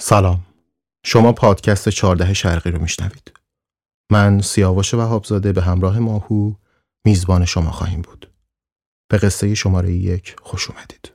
سلام. شما پادکست 14 شرقی رو میشنوید. من سیاوش وهابزاده به همراه ماهو میزبان شما خواهیم بود. به قصه شماره 1 خوش اومدید.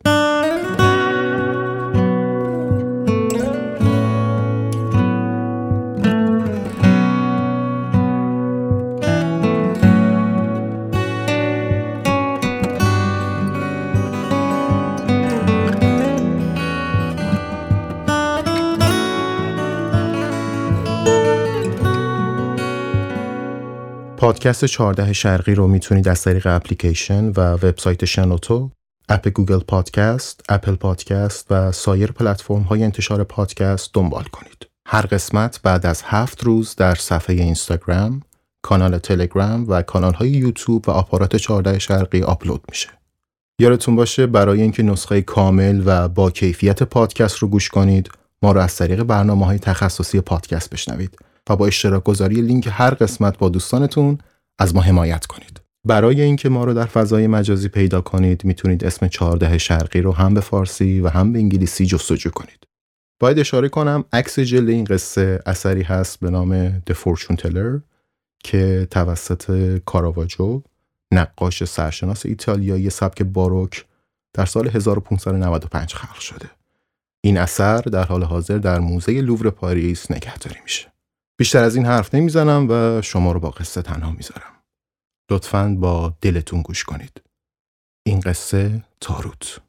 پادکست 14 شرقی رو میتونید از طریق اپلیکیشن و وبسایت شنوتو، اپ گوگل پادکست، اپل پادکست و سایر پلتفرم‌های انتشار پادکست دنبال کنید. هر قسمت بعد از 7 روز در صفحه اینستاگرام، کانال تلگرام و کانال‌های یوتیوب و آپارات 14 شرقی آپلود میشه. یادتون باشه برای اینکه نسخه کامل و با کیفیت پادکست رو گوش کنید، ما رو از طریق برنامه‌های تخصصی پادکست بشنوید و با اشتراک گذاری لینک هر قسمت با دوستانتون از ما حمایت کنید. برای اینکه ما رو در فضای مجازی پیدا کنید میتونید اسم 14 شرقی رو هم به فارسی و هم به انگلیسی جستجو کنید. باید اشاره کنم عکس جلد این قصه اثری هست به نام The Fortune Teller که توسط کاراواجو، نقاش سرشناس ایتالیایی سبک باروک، در سال 1595 خلق شده. این اثر در حال حاضر در موزه لوور پاریس نگهداری میشه. بیشتر از این حرف نمیزنم و شما رو با قصه تنها میذارم. لطفاً با دلتون گوش کنید. این قصه تاروت.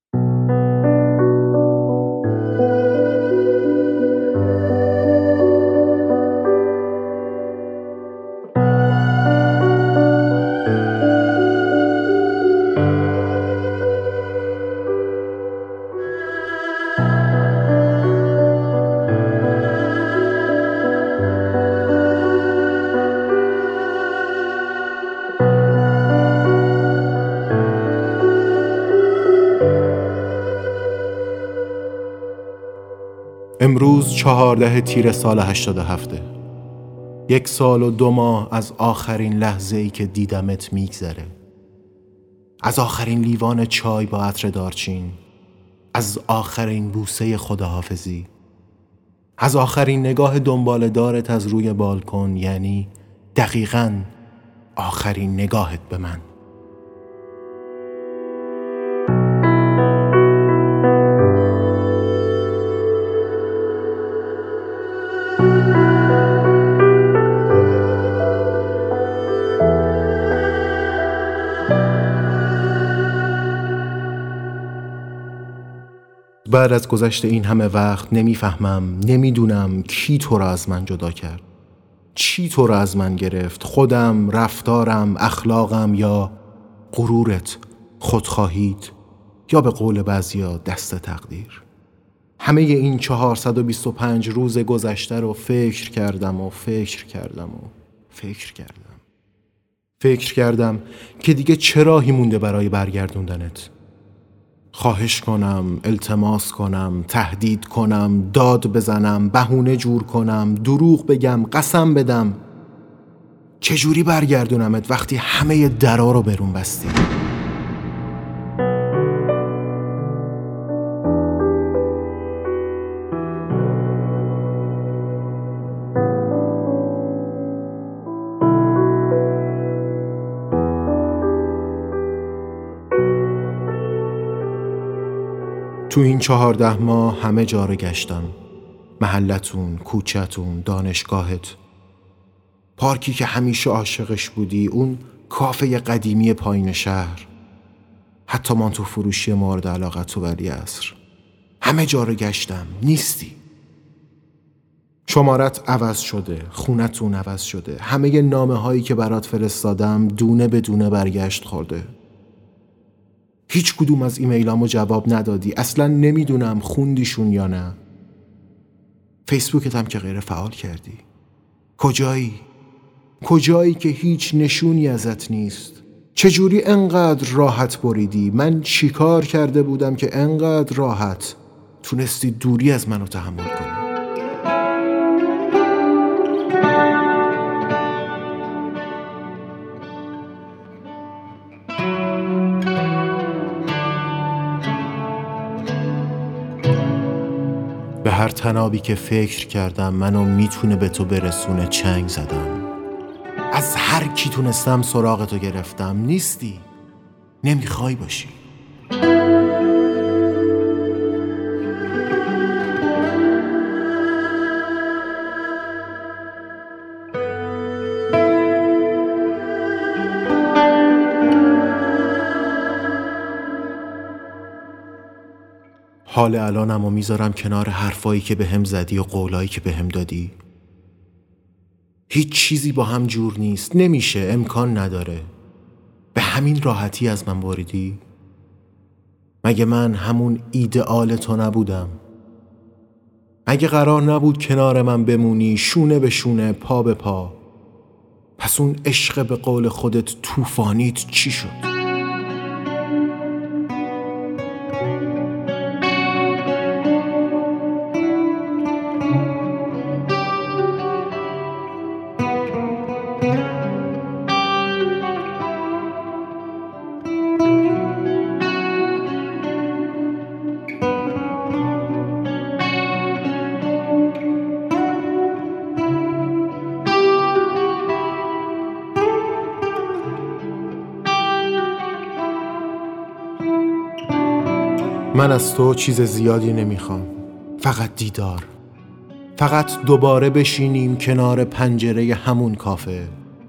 امروز 14 تیر سال 87. 1 سال و 2 ماه از آخرین لحظه‌ای که دیدمت میگذره. از آخرین لیوان چای با عطر دارچین، از آخرین بوسه خداحافظی، از آخرین نگاه دنبال دارت از روی بالکن، یعنی دقیقاً آخرین نگاهت به من. بعد از گذشت این همه وقت نمیدونم کی تو را از من جدا کرد، چی تو را از من گرفت، خودم، رفتارم، اخلاقم یا غرورت، خودخواهیت یا به قول بعضیا دست تقدیر. همه این 425 روز گذشته رو فکر کردم که دیگه چه راهی مونده برای برگردوندنت. خواهش کنم، التماس کنم، تهدید کنم، داد بزنم، بهونه جور کنم، دروغ بگم، قسم بدم. چجوری برگردونمت وقتی همه درا رو برون بستی؟ تو این 14 ماه همه جا رو گشتم. محلتون، کوچه‌تون، دانشگاهت، پارکی که همیشه عاشقش بودی، اون کافه قدیمی پایین شهر، حتی مانتو فروشی مورد علاقت تو ولیعصر. همه جا رو گشتم، نیستی. شمارت عوض شده، خونتون عوض شده، همه نامه هایی که برات فرستادم دونه به دونه برگشت خورده. هیچ کدوم از ایمیلامو جواب ندادی، اصلا نمیدونم خوندیشون یا نه. فیسبوکت هم که غیر فعال کردی. کجایی که هیچ نشونی ازت نیست؟ چجوری انقدر راحت بریدی؟ من چیکار کرده بودم که انقدر راحت تونستی دوری از منو تحمل کنی؟ به هر تنابی که فکر کردم منو میتونه به تو برسونه چنگ زدم. از هر کی تونستم سراغتو گرفتم. نیستی، نمیخوای باشی. حال الانمو میذارم کنار حرفایی که بهم زدی و قولایی که بهم دادی. هیچ چیزی با هم جور نیست. نمیشه، امکان نداره. به همین راحتی از من بریدی؟ مگه من همون ایدئال تو نبودم؟ مگه قرار نبود کنار من بمونی، شونه به شونه، پا به پا؟ پس اون عشق به قول خودت طوفانیت چی شد؟ من از تو چیز زیادی نمیخوام. فقط دیدار. فقط دوباره بشینیم کنار پنجره همون کافه،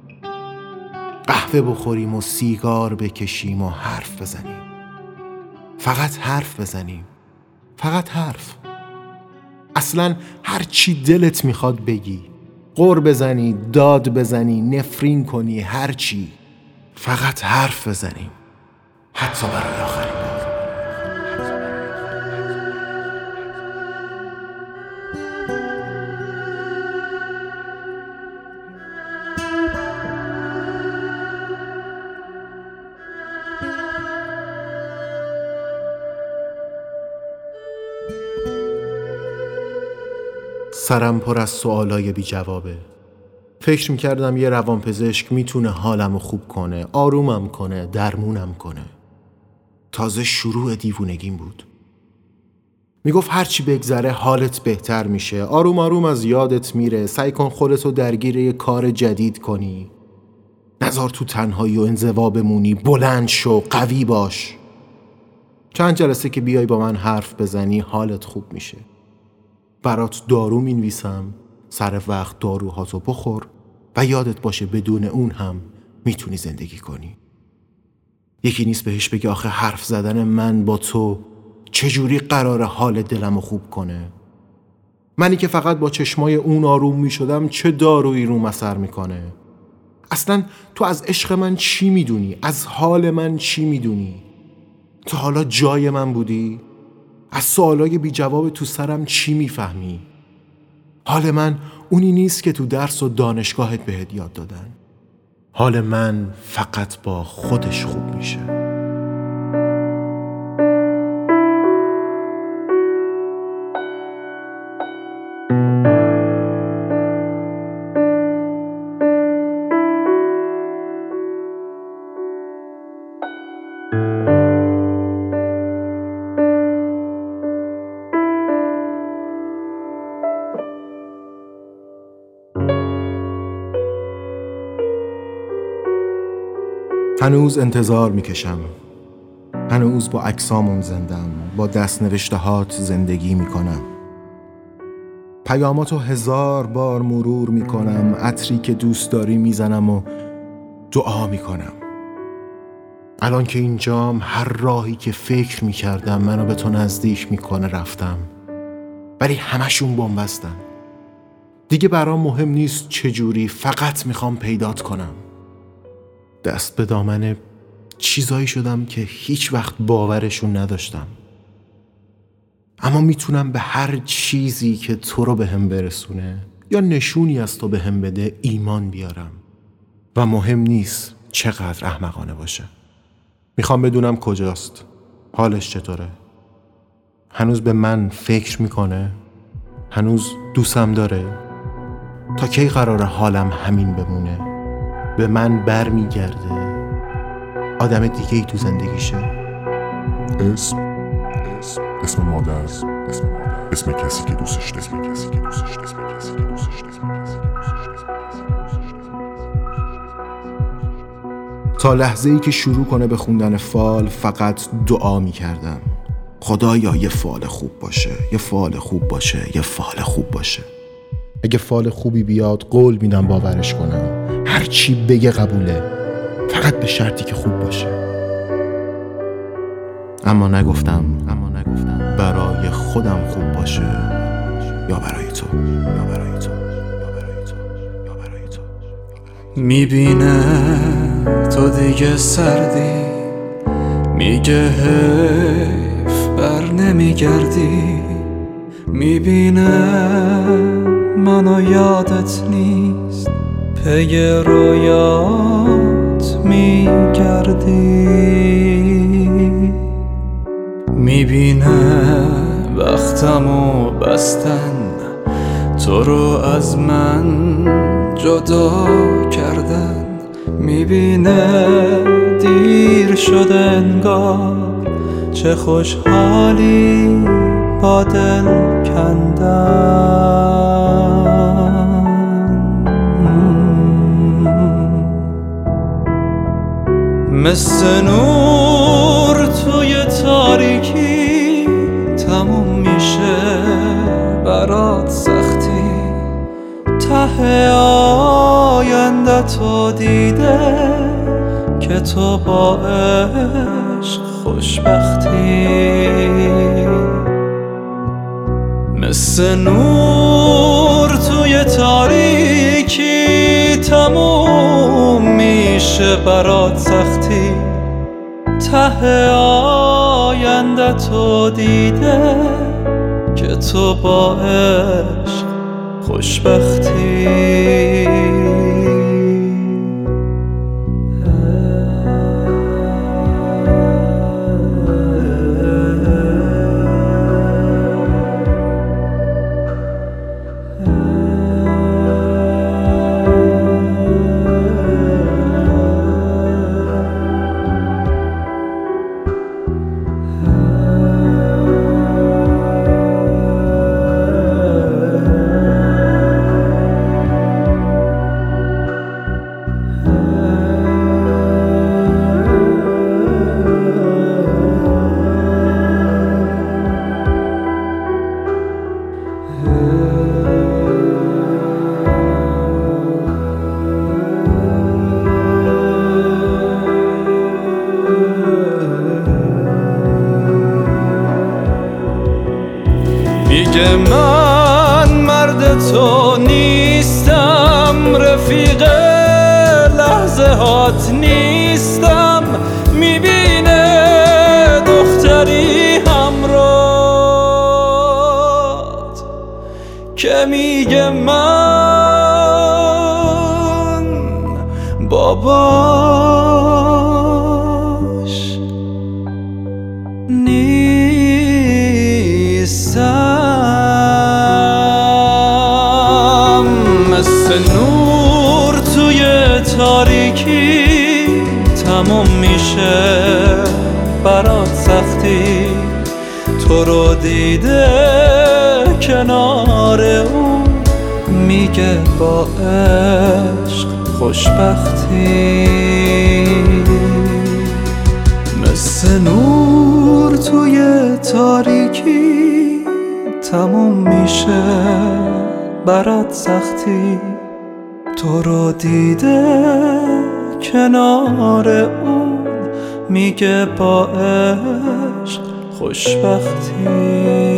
قهوه بخوریم و سیگار بکشیم و حرف بزنیم. فقط حرف بزنیم. فقط حرف. اصلا هر چی دلت میخواد بگی. غر بزنی، داد بزنی، نفرین کنی، هر چی. فقط حرف بزنیم. حتی برای آخرین بار. سرم پر از سوالای بی جوابه. فکر میکردم یه روانپزشک میتونه حالمو خوب کنه، آرومم کنه، درمونم کنه. تازه شروع دیوونگیم بود. میگفت هرچی بگذره حالت بهتر میشه، آروم آروم از یادت میره، سعی کن خودتو درگیر یه کار جدید کنی، نذار تو تنهایی و انزوا بمونی، بلند شو، قوی باش. چند جلسه که بیای با من حرف بزنی حالت خوب میشه. برات دارو مینویسم، سر وقت داروهاتو بخور و یادت باشه بدون اون هم میتونی زندگی کنی. یکی نیست بهش بگی آخه حرف زدن من با تو چجوری قراره حال دلمو خوب کنه؟ منی که فقط با چشمای اون آروم میشدم چه دارویی روم اثر میکنه؟ اصلا تو از عشق من چی میدونی؟ از حال من چی میدونی؟ تو حالا جای من بودی؟ از سوالای بی جواب تو سرم چی میفهمی؟ حال من اونی نیست که تو درس و دانشگاهت بهت یاد دادن. حال من فقط با خودش خوب میشه. هنوز انتظار میکشم. هنوز با عکسامون زندم. با دست نوشتهات زندگی میکنم. پیاماتو 1000 بار مرور میکنم. عطری که دوست داری میزنم و دعا میکنم. الان که اینجام هر راهی که فکر میکردم منو به تو نزدیک میکنه رفتم. ولی همشون بن‌بستن. دیگه برام مهم نیست چجوری، فقط میخوام پیدات کنم. دست به دامن چیزایی شدم که هیچ وقت باورشون نداشتم. اما میتونم به هر چیزی که تو رو بهم برسونه یا نشونی از تو بهم بده ایمان بیارم. و مهم نیست چقدر احمقانه باشه. میخوام بدونم کجاست، حالش چطوره، هنوز به من فکر میکنه، هنوز دوستم داره. تا کی قراره حالم همین بمونه؟ به من بر میگرده؟ آدم دیگه ای تو زندگیشه؟ اسم مادر، اسم کسی که دوستش داری. تا لحظه‌ای که شروع کنه به خوندن فال فقط دعا می‌کردم. خدایا یه فال خوب باشه، یه فال خوب باشه، یه فال خوب باشه. اگه فال خوبی بیاد قول میدم باورش کنم. هر چی بگه قبوله، فقط به شرطی که خوب باشه. اما نگفتم برای خودم خوب باشه یا برای تو. میبینه تو دیگه سردی، میگه حیف بر نمیگردی. میبینه منو یادت نیست، پی رویات میگردی. میبینه وقتمو بستن، تو رو از من جدا کردن. میبینه دیر شده انگار، چه خوشحالی با دل کندن. مثل نور توی تاریکی تموم میشه برات سختی. ته آینده تو دیده که تو با عشق خوشبختی. مثل نور توی تاریکی تموم میشه برات سختی. ته آینده تو دیده که تو با عشق خوشبختی. میگه من مرد تو نیستم، رفیق لحظه هات نیستم. میبینه دختری همرات که میگه من باباش نیستم. مثل نور توی تاریکی تموم میشه برات سختی. تو رو دیده کنار اون میگه با عشق خوشبختی. مثل نور توی تاریکی تموم میشه برات سختی. تو رو دیده کنار اون میگه با عشق خوشبختی.